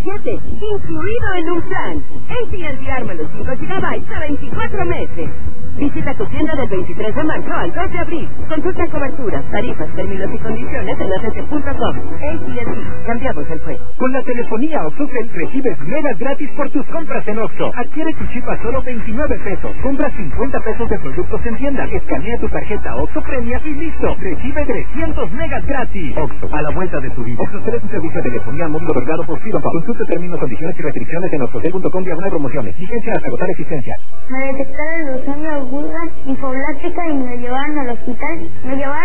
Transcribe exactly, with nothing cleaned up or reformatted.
siete, incluido en un plan. A T and T arma los cinco gigabytes a veinticuatro meses. Visita tu tienda del veintitrés de marzo al dos de abril. Consulta coberturas, tarifas, términos y condiciones en A T T punto com. A T and T, cambiamos el juego. Con la telefonía OXXOCEL recibes megas gratis por tus compras en Oxxo. Adquiere tu chip a solo veintinueve pesos. Compra cincuenta pesos de productos en tienda. Escanea tu tarjeta Oxxo Premia y listo. Recibe trescientos megas gratis. Oxxo, a la vuelta de tu vida. OXXOCEL es un servicio de telefonía móvil otorgado por Fidopa. Consulte términos, condiciones y restricciones en oxxocel punto com diagonal promociones. Vigencia hasta agotar existencia. Me detectaron leucemia aguda, linfoblástica y me llevaron al hospital. Me llevaron